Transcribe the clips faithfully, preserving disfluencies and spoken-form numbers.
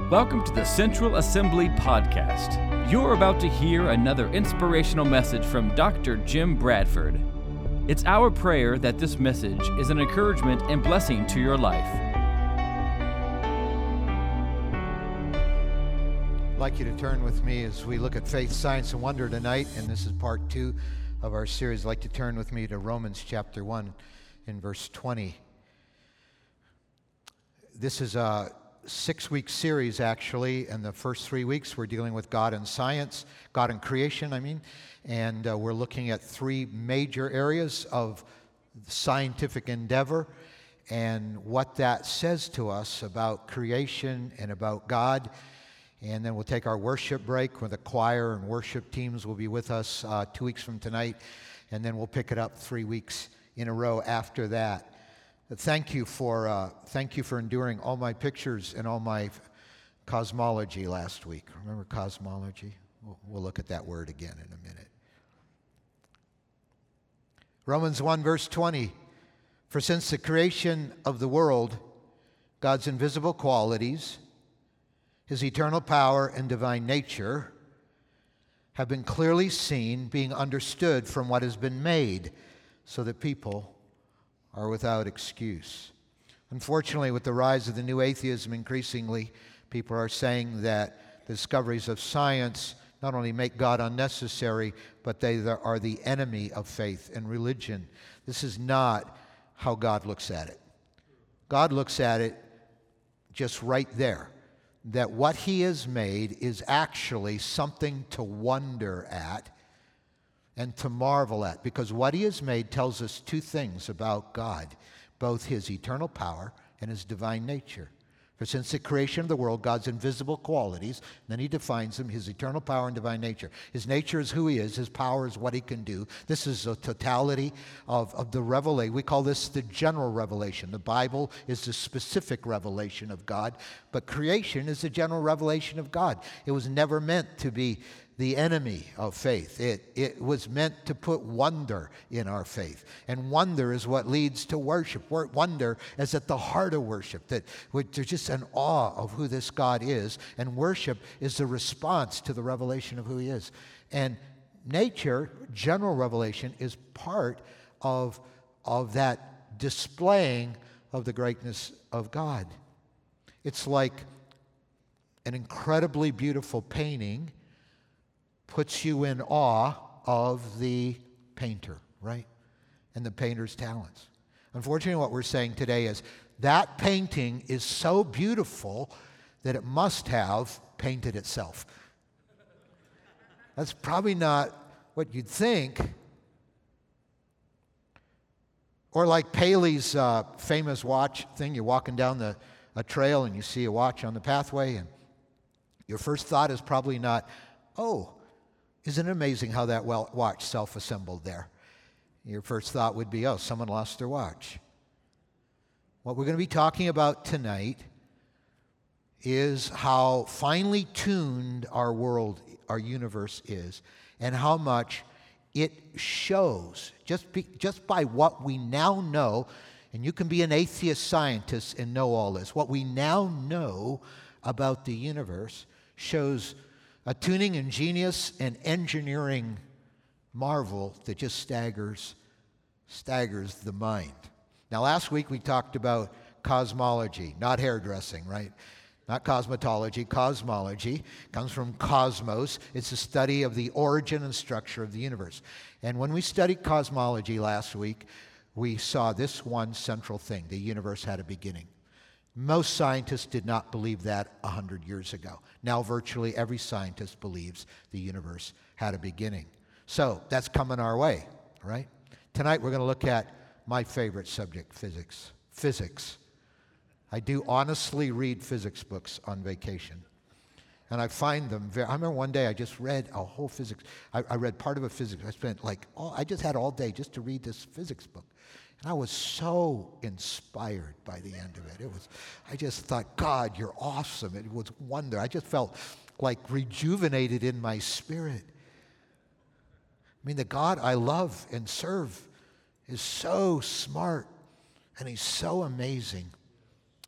Welcome to the Central Assembly Podcast. You're about to hear another inspirational message from Doctor Jim Bradford. It's our prayer that this message is an encouragement and blessing to your life. I'd like you to turn with me as we look at faith, science, and wonder tonight, and this is part two of our series. I'd like to turn with me to Romans chapter one in verse twenty. This is a six-week series, actually, and the first three weeks we're dealing with God and science, God and creation, I mean, and uh, we're looking at three major areas of scientific endeavor and what that says to us about creation and about God. And then we'll take our worship break where the choir and worship teams will be with us uh, two weeks from tonight, and then we'll pick it up three weeks in a row after that. Thank you for uh, thank you for enduring all my pictures and all my cosmology last week. Remember cosmology? We'll, we'll look at that word again in a minute. Romans one verse twenty. For since the creation of the world, God's invisible qualities, His eternal power and divine nature have been clearly seen, being understood from what has been made, so that people are without excuse. Unfortunately, with the rise of the new atheism, increasingly people are saying that the discoveries of science not only make God unnecessary, but they are the enemy of faith and religion. This is not how God looks at it. God looks at it just right there, that what He has made is actually something to wonder at and to marvel at, because what He has made tells us two things about God, both His eternal power and His divine nature. For since the creation of the world, God's invisible qualities, then He defines them, His eternal power and divine nature. His nature is who He is, His power is what He can do. This is the totality of, of the revelation. We call this the general revelation. The Bible is the specific revelation of God, but creation is the general revelation of God. It was never meant to be the enemy of faith. It, it was meant to put wonder in our faith. And wonder is what leads to worship. Wonder is at the heart of worship. That there's just an awe of who this God is. And worship is the response to the revelation of who He is. And nature, general revelation, is part of, of that displaying of the greatness of God. It's like an incredibly beautiful painting puts you in awe of the painter, right? And the painter's talents. Unfortunately, what we're saying today is that painting is so beautiful that it must have painted itself. That's probably not what you'd think. Or like Paley's uh, famous watch thing, you're walking down the, a trail and you see a watch on the pathway, and your first thought is probably not, oh, isn't it amazing how that watch self-assembled there? Your first thought would be, oh, someone lost their watch. What we're going to be talking about tonight is how finely tuned our world, our universe is, and how much it shows, just, be, just by what we now know, and you can be an atheist scientist and know all this, what we now know about the universe shows a tuning and genius and engineering marvel that just staggers, staggers the mind. Now, last week we talked about cosmology, not hairdressing, right? Not cosmetology, cosmology comes from cosmos. It's a study of the origin and structure of the universe. And when we studied cosmology last week, we saw this one central thing: the universe had a beginning. Most scientists did not believe that one hundred years ago. Now virtually every scientist believes the universe had a beginning. So that's coming our way, right? Tonight we're going to look at my favorite subject, physics. Physics. I do honestly read physics books on vacation. And I find them very, I remember one day I just read a whole physics, I, I read part of a physics, I spent like, all, I just had all day just to read this physics book. And I was so inspired by the end of it. It was, I just thought, God, you're awesome. It was wonder. I just felt like rejuvenated in my spirit. I mean, the God I love and serve is so smart, and He's so amazing.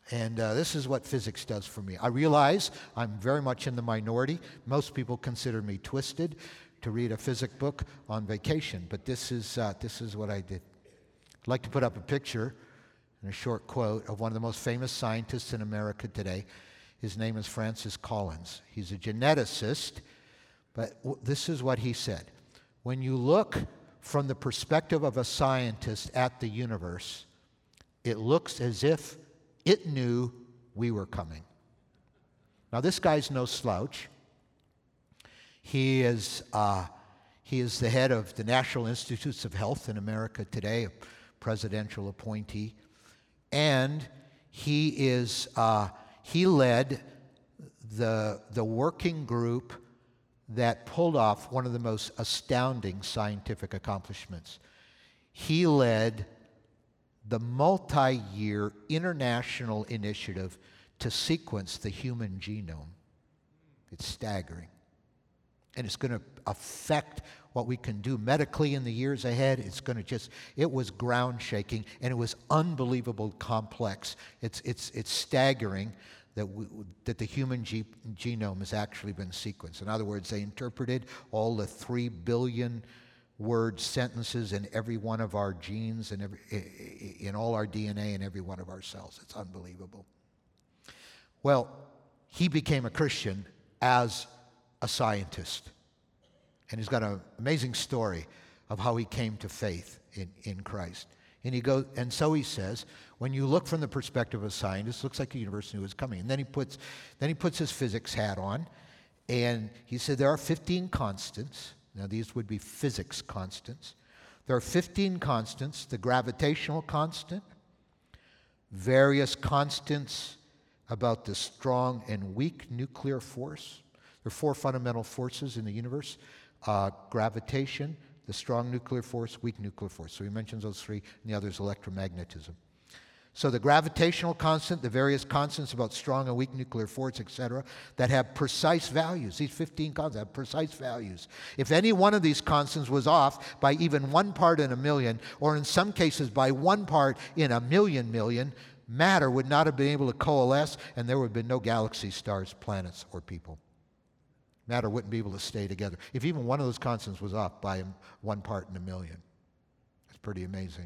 And uh, this is what physics does for me. I realize I'm very much in the minority. Most people consider me twisted to read a physics book on vacation, but this is, uh, this is what I did. I'd like to put up a picture and a short quote of one of the most famous scientists in America today. His name is Francis Collins. He's a geneticist, but w- this is what he said. When you look from the perspective of a scientist at the universe, it looks as if it knew we were coming. Now, this guy's no slouch. He is, uh, he is the head of the National Institutes of Health in America today, a presidential appointee. And he is, uh, he led the, the working group that pulled off one of the most astounding scientific accomplishments. He led the multi-year international initiative to sequence the human genome. It's staggering. And it's going to affect what we can do medically in the years ahead. It's going to just, it was ground-shaking, and it was unbelievably complex. It's, it's, it's staggering that, we, that the human ge- genome has actually been sequenced. In other words, they interpreted all the three billion word sentences in every one of our genes and every, in all our D N A and every one of our cells. It's unbelievable. Well, he became a Christian as a scientist. And he's got an amazing story of how he came to faith in, in Christ. And he goes, and so he says, when you look from the perspective of a scientist, it looks like the universe knew it was coming. And then he puts, then he puts his physics hat on, and he said there are fifteen constants. Now, these would be physics constants. There are fifteen constants: the gravitational constant, various constants about the strong and weak nuclear force. There are four fundamental forces in the universe: uh, gravitation, the strong nuclear force, weak nuclear force. So he mentions those three, and the other is electromagnetism. So the gravitational constant, the various constants about strong and weak nuclear force, et cetera, that have precise values. These fifteen constants have precise values. If any one of these constants was off by even one part in a million, or in some cases by one part in a million million, matter would not have been able to coalesce, and there would have been no galaxies, stars, planets, or people. Matter wouldn't be able to stay together. If even one of those constants was off by one part in a million. That's pretty amazing.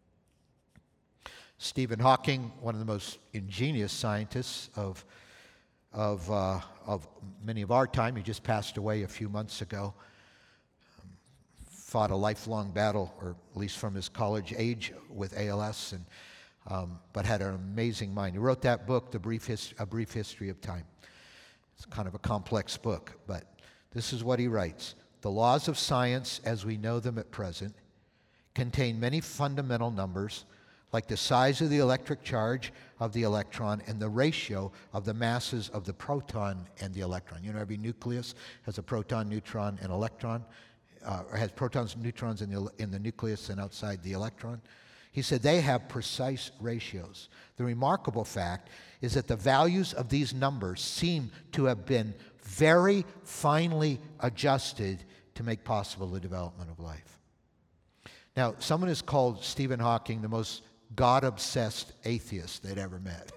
Stephen Hawking, one of the most ingenious scientists of, of, uh, of many of our time, he just passed away a few months ago, um, fought a lifelong battle, or at least from his college age, with A L S, and, um, but had an amazing mind. He wrote that book, The Brief Hist- A Brief History of Time. It's kind of a complex book, but this is what he writes. The laws of science as we know them at present contain many fundamental numbers, like the size of the electric charge of the electron and the ratio of the masses of the proton and the electron. You know, every nucleus has a proton, neutron, and electron, uh, or has protons and neutrons in the, in the nucleus and outside the electron. He said they have precise ratios. The remarkable fact is that the values of these numbers seem to have been very finely adjusted to make possible the development of life. Now, someone has called Stephen Hawking the most God-obsessed atheist they'd ever met.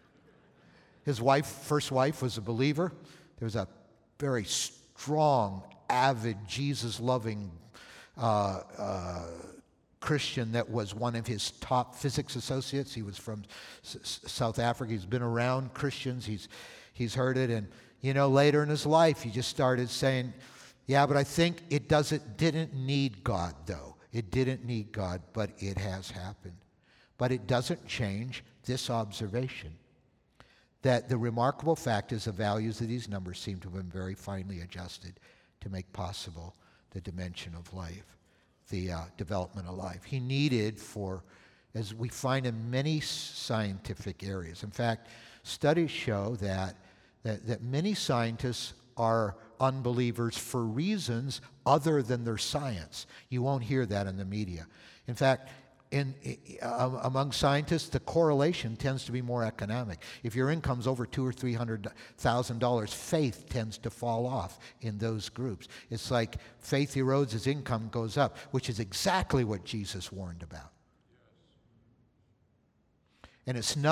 His wife, first wife, was a believer. There was a very strong, avid, Jesus-loving uh, uh, Christian that was one of his top physics associates. He was from S- South Africa. He's been around Christians. He's, he's heard it. And, you know, later in his life, he just started saying, yeah, but I think it doesn't, didn't need God, though. It didn't need God, but it has happened. But it doesn't change this observation, that the remarkable fact is the values of these numbers seem to have been very finely adjusted to make possible the dimension of life, the uh, development of life. He needed for, as we find in many scientific areas. In fact, studies show that, that, that many scientists are unbelievers for reasons other than their science. You won't hear that in the media. In fact, In, uh, among scientists, the correlation tends to be more economic. If your income's over two or three hundred thousand dollars, faith tends to fall off in those groups. It's like faith erodes as income goes up, which is exactly what Jesus warned about. And it's not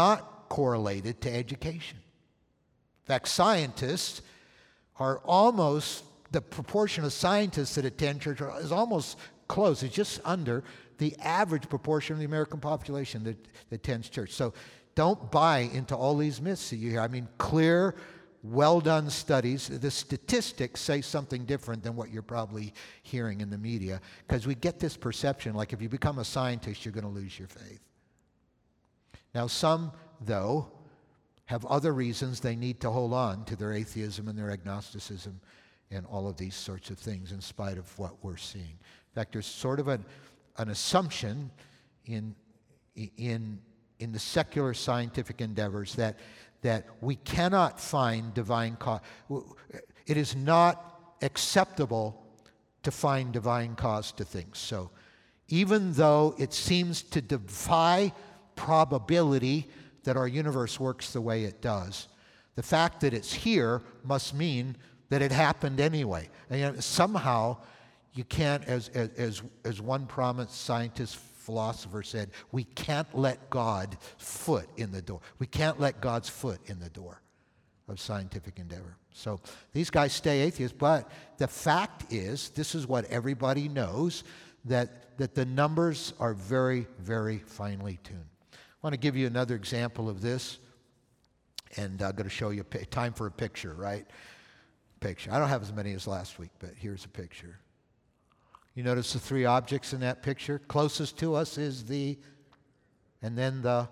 correlated to education. In fact, scientists are almost, the proportion of scientists that attend church is almost close. It's just under the average proportion of the American population that, that attends church. So don't buy into all these myths that you hear. I mean, clear, well-done studies. The statistics say something different than what you're probably hearing in the media, because we get this perception like if you become a scientist, you're going to lose your faith. Now, some, though, have other reasons they need to hold on to their atheism and their agnosticism and all of these sorts of things in spite of what we're seeing. In fact, there's sort of an, an assumption in, in, in the secular scientific endeavors that, that we cannot find divine cause. It is not acceptable to find divine cause to things. So even though it seems to defy probability that our universe works the way it does, the fact that it's here must mean that it happened anyway. And you know, somehow you can't, as, as, as one prominent scientist philosopher said, we can't let God's foot in the door. We can't let God's foot in the door of scientific endeavor. So these guys stay atheists, but the fact is, this is what everybody knows, that, that the numbers are very, very finely tuned. I want to give you another example of this, and I'm going to show you a time for a picture, right? Picture. I don't have as many as last week, but here's a picture. You notice the three objects in that picture? Closest to us is the, and then the,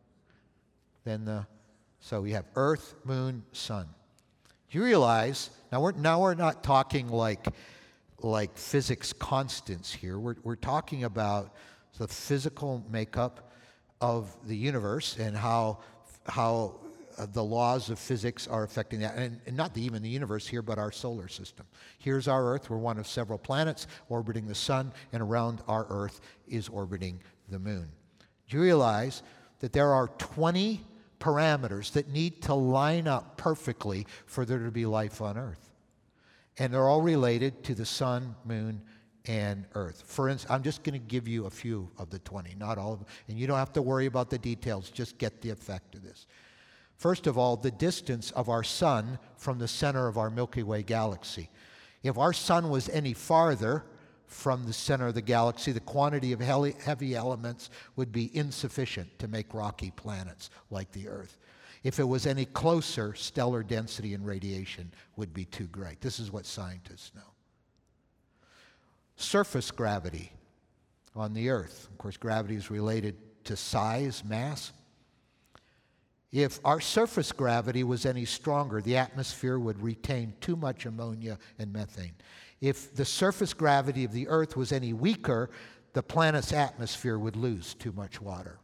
then the, so we have Earth, Moon, Sun. Do you realize, now we're, now we're not talking like, like physics constants here. We're, we're talking about the physical makeup of the universe and how, how uh, the laws of physics are affecting that. And, and not the, even the universe here, but our solar system. Here's our Earth. We're one of several planets orbiting the sun, and around our Earth is orbiting the moon. Do you realize that there are twenty parameters that need to line up perfectly for there to be life on Earth? And they're all related to the sun, moon, and Earth. For instance, I'm just going to give you a few of the twenty, not all of them. And you don't have to worry about the details. Just get the effect of this. First of all, the distance of our sun from the center of our Milky Way galaxy. If our sun was any farther from the center of the galaxy, the quantity of heavy elements would be insufficient to make rocky planets like the Earth. If it was any closer, stellar density and radiation would be too great. This is what scientists know. Surface gravity on the Earth. Of course, gravity is related to size, mass. If our surface gravity was any stronger, the atmosphere would retain too much ammonia and methane. If the surface gravity of the Earth was any weaker, the planet's atmosphere would lose too much water.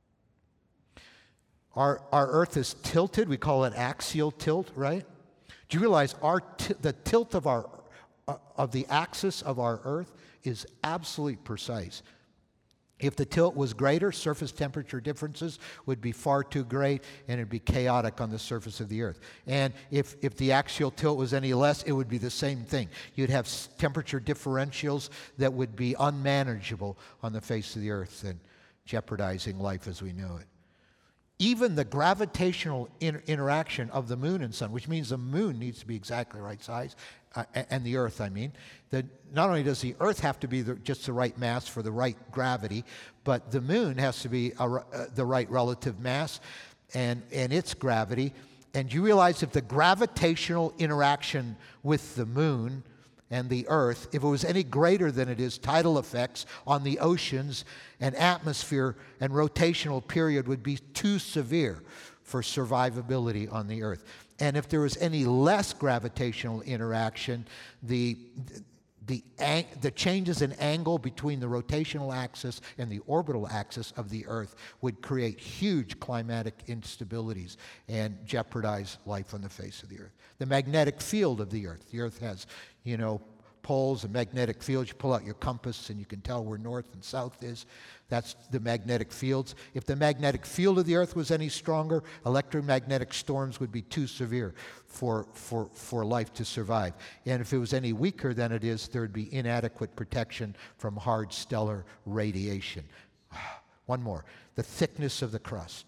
Our, our Earth is tilted. We call it axial tilt, right? Do you realize our t- the tilt of our uh, of the axis of our Earth is absolutely precise? If the tilt was greater, surface temperature differences would be far too great, and it'd be chaotic on the surface of the Earth. And if, if the axial tilt was any less, it would be the same thing. You'd have temperature differentials that would be unmanageable on the face of the Earth and jeopardizing life as we know it. Even the gravitational inter- interaction of the moon and sun, which means the moon needs to be exactly the right size, uh, and the Earth, I mean, that not only does the Earth have to be the, just the right mass for the right gravity, but the moon has to be a, uh, the right relative mass and, and its gravity. And you realize if the gravitational interaction with the moon and the Earth, if it was any greater than it is, tidal effects on the oceans and atmosphere and rotational period would be too severe for survivability on the Earth. And if there was any less gravitational interaction, the, the, the changes in angle between the rotational axis and the orbital axis of the Earth would create huge climatic instabilities and jeopardize life on the face of the Earth. The magnetic field of the Earth. The Earth has, you know, poles and magnetic fields. You pull out your compass and you can tell where north and south is. That's the magnetic fields. If the magnetic field of the Earth was any stronger, electromagnetic storms would be too severe for, for, for life to survive. And if it was any weaker than it is, there would be inadequate protection from hard stellar radiation. One more. The thickness of the crust.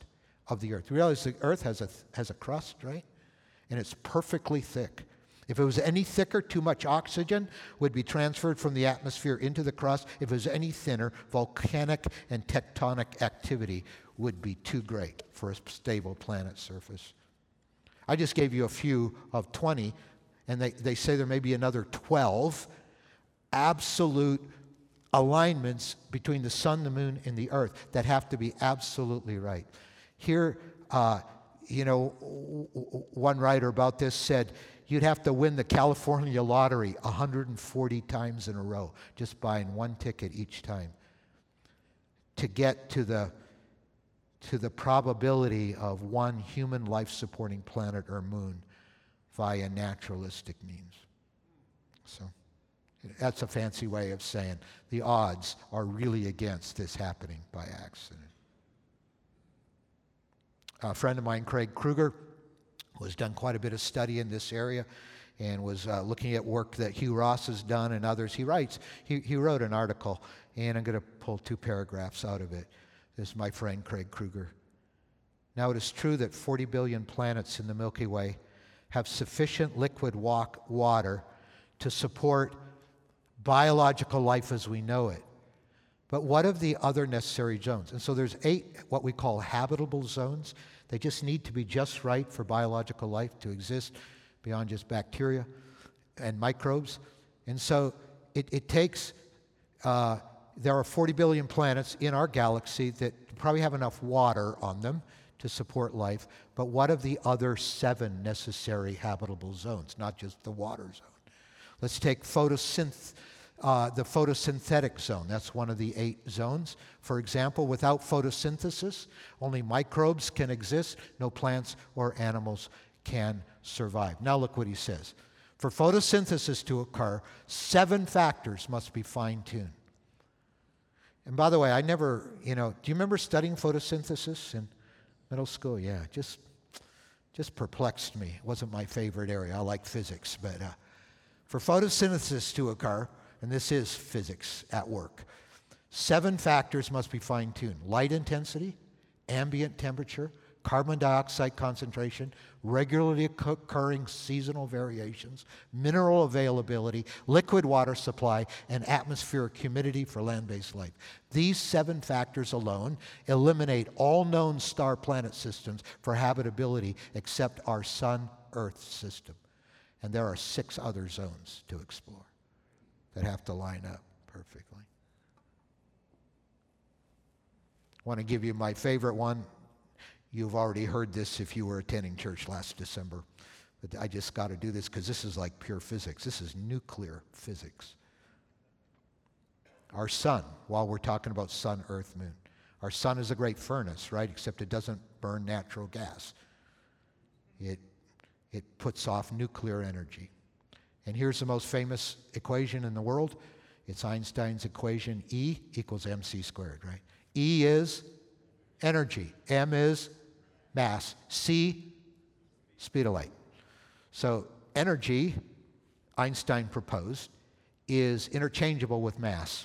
of the earth. You realize the earth has a, has a crust, right? And it's perfectly thick. If it was any thicker, too much oxygen would be transferred from the atmosphere into the crust. If it was any thinner, volcanic and tectonic activity would be too great for a stable planet surface. I just gave you a few of twenty, and they, they say there may be another twelve absolute alignments between the sun, the moon, and the earth that have to be absolutely right. Here, uh, you know, w- w- one writer about this said, you'd have to win the California lottery one hundred forty times in a row, just buying one ticket each time, to get to the to the probability of one human life-supporting planet or moon via naturalistic means. So that's a fancy way of saying the odds are really against this happening by accident. A friend of mine, Craig Kruger, who has done quite a bit of study in this area and was uh, looking at work that Hugh Ross has done and others. He writes, he, he wrote an article, and I'm going to pull two paragraphs out of it. This is my friend Craig Kruger. Now, it is true that forty billion planets in the Milky Way have sufficient liquid walk water to support biological life as we know it. But what of the other necessary zones? And so there's eight what we call habitable zones. They just need to be just right for biological life to exist beyond just bacteria and microbes. And so it, it takes, uh, there are forty billion planets in our galaxy that probably have enough water on them to support life. But what of the other seven necessary habitable zones, not just the water zone? Let's take photosynth. Uh, the photosynthetic zone, that's one of the eight zones. For example, without photosynthesis, only microbes can exist, no plants or animals can survive. Now look what he says. For photosynthesis to occur, seven factors must be fine-tuned. And by the way, I never, you know, do you remember studying photosynthesis in middle school? Yeah, just, just perplexed me. It wasn't my favorite area. I like physics, but uh, for photosynthesis to occur, and this is physics at work, seven factors must be fine-tuned. Light intensity, ambient temperature, carbon dioxide concentration, regularly occurring seasonal variations, mineral availability, liquid water supply, and atmospheric humidity for land-based life. These seven factors alone eliminate all known star-planet systems for habitability except our Sun-Earth system. And there are six other zones to explore that have to line up perfectly. I want to give you my favorite one. You've already heard this if you were attending church last December. But I just got to do this because this is like pure physics. This is nuclear physics. Our sun, while we're talking about sun, earth, moon, our sun is a great furnace, right? Except it doesn't burn natural gas. It, it puts off nuclear energy. And here's the most famous equation in the world. It's Einstein's equation, E equals mc squared, right? E is energy. M is mass. C, speed of light. So energy, Einstein proposed, is interchangeable with mass.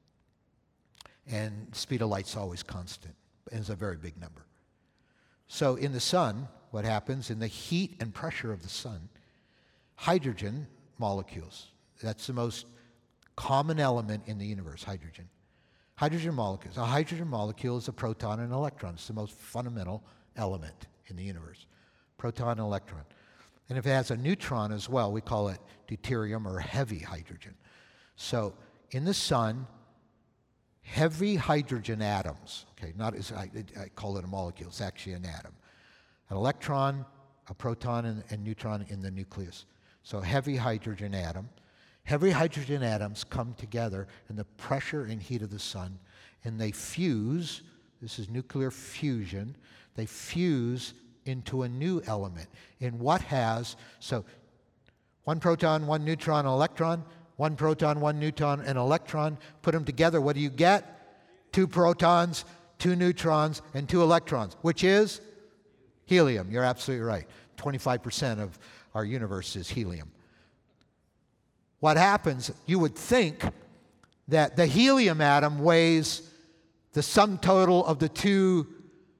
And speed of light's always constant. And it's a very big number. So in the sun, what happens in the heat and pressure of the sun, hydrogen molecules, that's the most common element in the universe, hydrogen. Hydrogen molecules. A hydrogen molecule is a proton and an electron. It's the most fundamental element in the universe. Proton and electron. And if it has a neutron as well, we call it deuterium or heavy hydrogen. So in the sun, heavy hydrogen atoms, okay, not as I, I call it a molecule, it's actually an atom. An electron, a proton, and, and neutron in the nucleus. So heavy hydrogen atom. Heavy hydrogen atoms come together in the pressure and heat of the sun, and they fuse, this is nuclear fusion, they fuse into a new element in what has, so one proton, one neutron, an electron, one proton, one neutron, an electron, put them together, what do you get? Two protons, two neutrons, and two electrons, which is helium. You're absolutely right. twenty-five percent of our universe is helium. What happens, you would think that the helium atom weighs the sum total of the two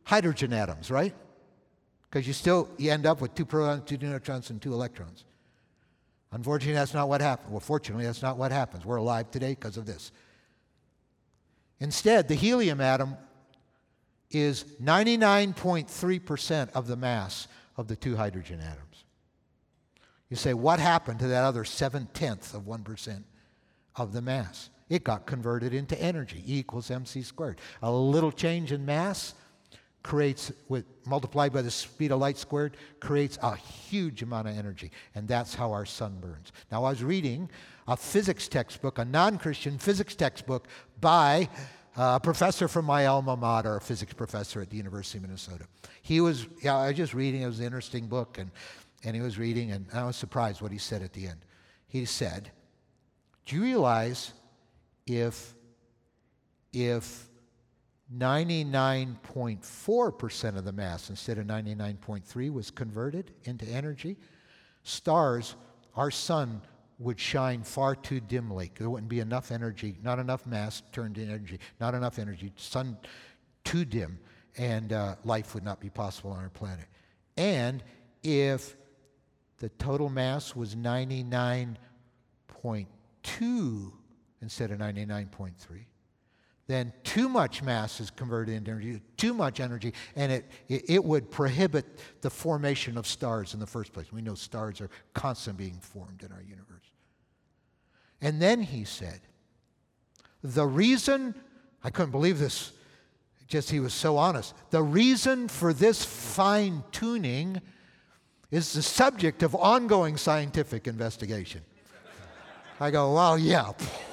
hydrogen atoms, right? Because you still you end up with two protons, two neutrons, and two electrons. Unfortunately, that's not what happens. Well, fortunately, that's not what happens. We're alive today because of this. Instead, the helium atom is ninety-nine point three percent of the mass of the two hydrogen atoms. You say, what happened to that other seven-tenths of one percent of the mass? It got converted into energy, E equals mc squared. A little change in mass creates, with multiplied by the speed of light squared, creates a huge amount of energy. And that's how our sun burns. Now, I was reading a physics textbook, a non-Christian physics textbook by a professor from my alma mater, a physics professor at the University of Minnesota. He was, yeah, I was just reading, it was an interesting book, and, and he was reading, and I was surprised what he said at the end. He said, do you realize if, if ninety-nine point four percent of the mass instead of ninety-nine point three was converted into energy, stars, our sun, would shine far too dimly. There wouldn't be enough energy, not enough mass turned into energy, not enough energy, sun too dim, and uh, life would not be possible on our planet. And if the total mass was ninety-nine point two instead of ninety-nine point three, then too much mass is converted into energy, too much energy, and it, it, it would prohibit the formation of stars in the first place. We know stars are constantly being formed in our universe. And then he said, the reason, I couldn't believe this, just he was so honest, the reason for this fine-tuning is the subject of ongoing scientific investigation. I go, well, yeah.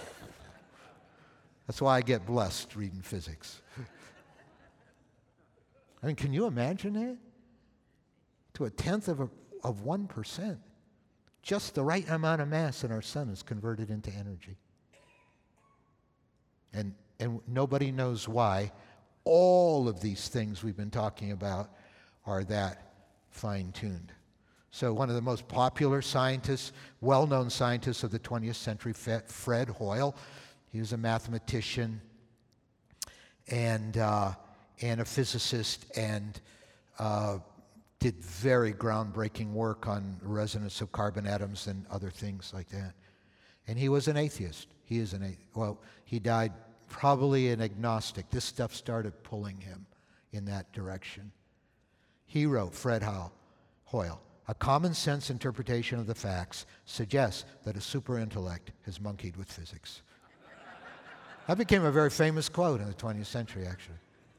That's why I get blessed reading physics. I mean, can you imagine that? To a tenth of, a, of one percent. Just the right amount of mass in our sun is converted into energy. And, and nobody knows why all of these things we've been talking about are that fine-tuned. So one of the most popular scientists, well-known scientists of the twentieth century, Fred Hoyle, he was a mathematician and, uh, and a physicist, and uh, did very groundbreaking work on the resonance of carbon atoms and other things like that. And he was an atheist. He is an atheist. Well, he died probably an agnostic. This stuff started pulling him in that direction. He wrote, Fred Hoyle, a common sense interpretation of the facts suggests that a super intellect has monkeyed with physics. That became a very famous quote in the twentieth century, actually.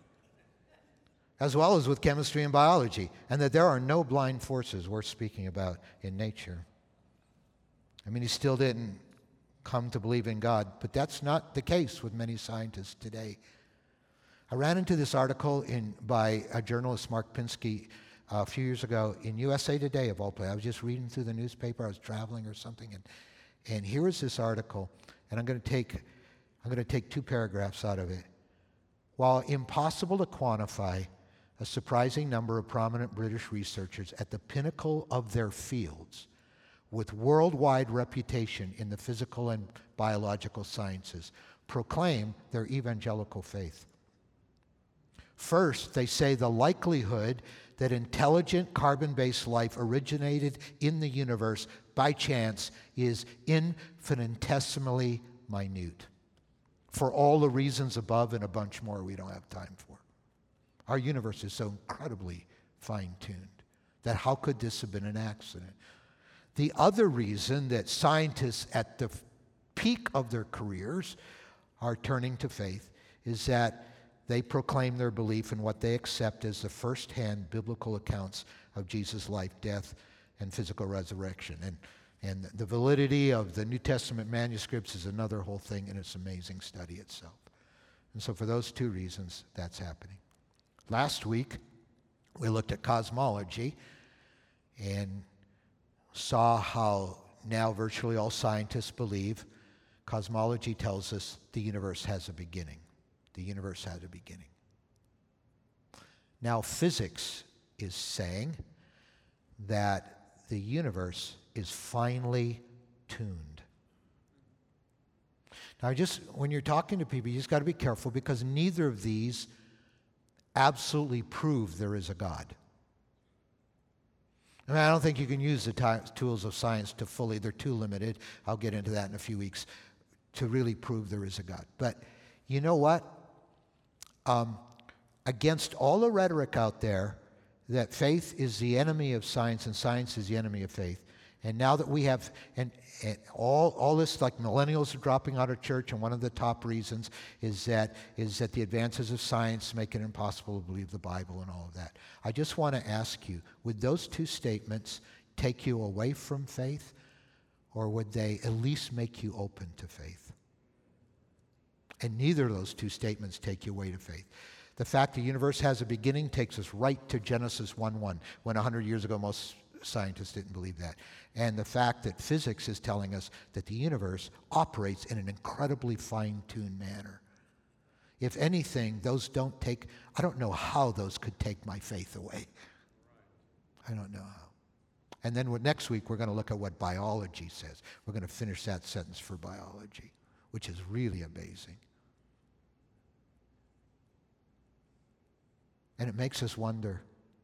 As well as with chemistry and biology, and that there are no blind forces worth speaking about in nature. I mean, he still didn't come to believe in God, but that's not the case with many scientists today. I ran into this article in, by a journalist, Mark Pinsky, uh, a few years ago in U S A Today, of all places. I was just reading through the newspaper, I was traveling or something, and, and here is this article, and I'm going to take, I'm going to take two paragraphs out of it. While impossible to quantify, a surprising number of prominent British researchers at the pinnacle of their fields, with worldwide reputation in the physical and biological sciences, proclaim their evangelical faith. First, they say the likelihood that intelligent carbon-based life originated in the universe by chance is infinitesimally minute, for all the reasons above and a bunch more we don't have time for. Our universe is so incredibly fine-tuned that how could this have been an accident? The other reason that scientists at the peak of their careers are turning to faith is that they proclaim their belief in what they accept as the first-hand biblical accounts of Jesus' life, death, and physical resurrection. And, and the validity of the New Testament manuscripts is another whole thing, and it's an amazing study itself. And so for those two reasons, that's happening. Last week, we looked at cosmology and saw how now virtually all scientists believe cosmology tells us the universe has a beginning. The universe had a beginning. Now physics is saying that the universe is finely tuned. Now just when you're talking to people, you just got to be careful because neither of these absolutely prove there is a God. I mean, I don't think you can use the t- tools of science to fully, they're too limited. I'll get into that in a few weeks, to really prove there is a God. But you know what? Um, against all the rhetoric out there that faith is the enemy of science and science is the enemy of faith, and now that we have, and, and all all this, like millennials are dropping out of church, and one of the top reasons is that is that the advances of science make it impossible to believe the Bible and all of that. I just want to ask you, would those two statements take you away from faith, or would they at least make you open to faith? And neither of those two statements take you away to faith. The fact the universe has a beginning takes us right to Genesis one one, when one hundred years ago most scientists didn't believe that. And the fact that physics is telling us that the universe operates in an incredibly fine-tuned manner. If anything, those don't take, I don't know how those could take my faith away. I don't know how. And then next week we're going to look at what biology says. We're going to finish that sentence for biology, which is really amazing. And it makes us wonder.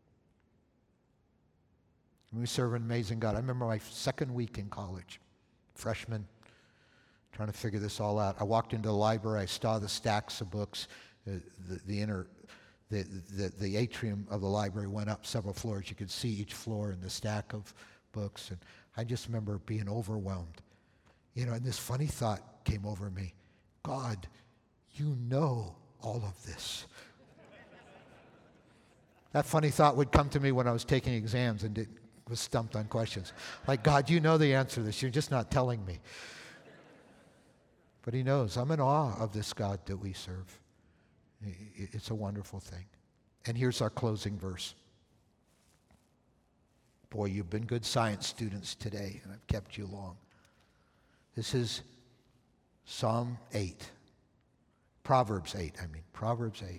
We serve an amazing God. I remember my second week in college, freshman, trying to figure this all out. I walked into the library. I saw the stacks of books. Uh, the, the inner, the, the the atrium of the library went up several floors. You could see each floor and the stack of books. And I just remember being overwhelmed. You know, and this funny thought came over me. God, you know all of this. That funny thought would come to me when I was taking exams and did, was stumped on questions. Like, God, you know the answer to this. You're just not telling me. But he knows. I'm in awe of this God that we serve. It's a wonderful thing. And here's our closing verse. Boy, you've been good science students today, and I've kept you long. This is Psalm eight. Proverbs eight, I mean. Proverbs eight.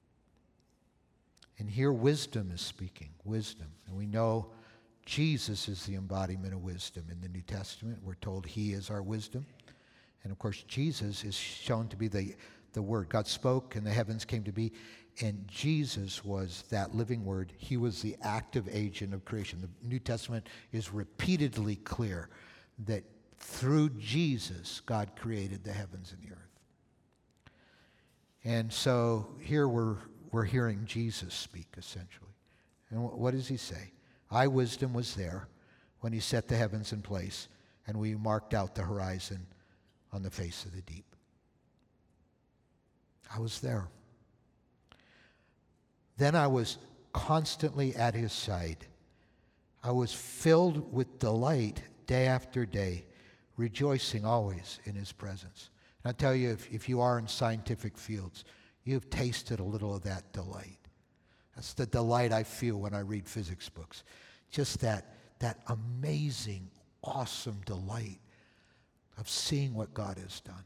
And here wisdom is speaking, wisdom. And we know Jesus is the embodiment of wisdom in the New Testament. We're told he is our wisdom. And of course, Jesus is shown to be the, the Word. God spoke and the heavens came to be. And Jesus was that living Word. He was the active agent of creation. The New Testament is repeatedly clear that through Jesus, God created the heavens and the earth. And so here we're We're hearing Jesus speak, essentially. And what does he say? I, wisdom, was there when he set the heavens in place, and we marked out the horizon on the face of the deep. I was there. Then I was constantly at his side. I was filled with delight day after day, rejoicing always in his presence. And I tell you, if, if you are in scientific fields, you've tasted a little of that delight. That's the delight I feel when I read physics books. Just that, that amazing, awesome delight of seeing what God has done.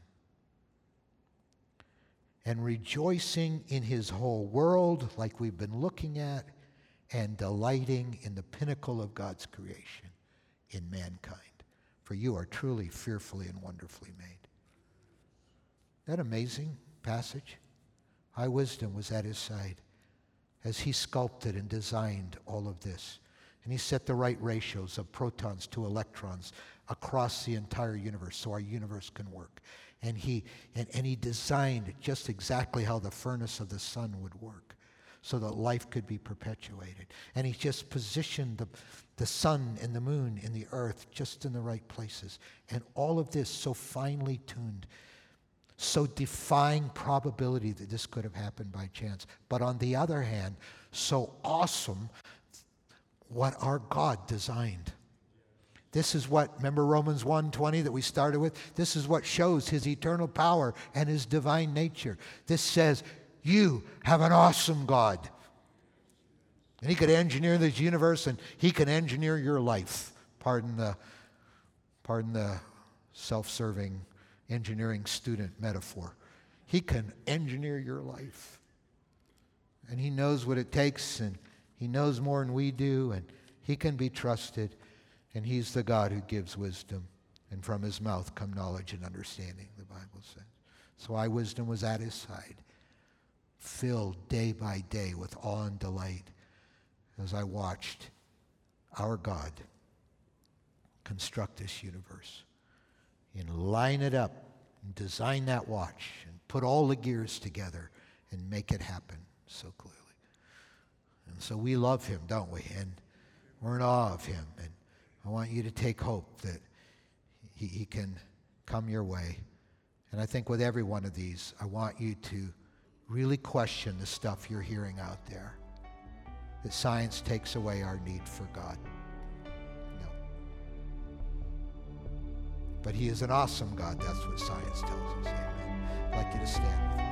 And rejoicing in his whole world like we've been looking at, and delighting in the pinnacle of God's creation in mankind. For you are truly fearfully and wonderfully made. Isn't that amazing passage? High wisdom was at his side as he sculpted and designed all of this. And he set the right ratios of protons to electrons across the entire universe so our universe can work. And he, and, and he designed just exactly how the furnace of the sun would work so that life could be perpetuated. And he just positioned the, the sun and the moon and the earth just in the right places. And all of this so finely tuned, so defying probability that this could have happened by chance. But on the other hand, so awesome what our God designed. This is what, remember Romans one twenty that we started with? This is what shows his eternal power and his divine nature. This says, you have an awesome God. And he could engineer this universe, and he can engineer your life. Pardon the, pardon the self-serving engineering student metaphor. He can engineer your life. And he knows what it takes, and he knows more than we do, and he can be trusted. And he's the God who gives wisdom. And from his mouth come knowledge and understanding, the Bible says. So I, wisdom, was at his side. filled day by day with awe and delight as I watched our God construct this universe and line it up and design that watch and put all the gears together and make it happen so clearly. And so we love him, don't we? And we're in awe of him. And I want you to take hope that he, he can come your way. And I think with every one of these, I want you to really question the stuff you're hearing out there, that science takes away our need for God. No. But he is an awesome God. That's what science tells us. Amen. I'd like you to stand with me.